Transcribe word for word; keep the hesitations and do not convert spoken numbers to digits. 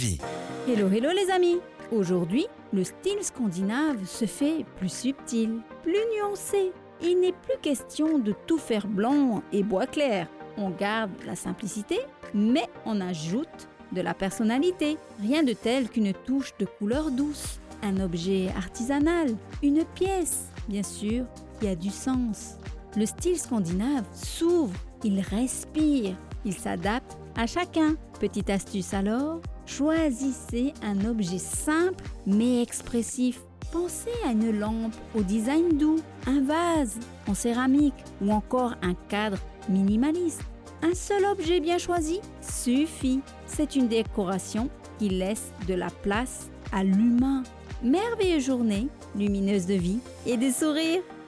Hello, hello les amis! Aujourd'hui, le style scandinave se fait plus subtil, plus nuancé. Il n'est plus question de tout faire blanc et bois clair. On garde la simplicité, mais on ajoute de la personnalité. Rien de tel qu'une touche de couleur douce, un objet artisanal, une pièce, bien sûr, qui a du sens. Le style scandinave s'ouvre, il respire, il s'adapte à chacun. Petite astuce alors, choisissez un objet simple mais expressif. Pensez à une lampe au design doux, un vase en céramique ou encore un cadre minimaliste. Un seul objet bien choisi suffit. C'est une décoration qui laisse de la place à l'humain. Merveilleuse journée, lumineuse de vie et de sourires.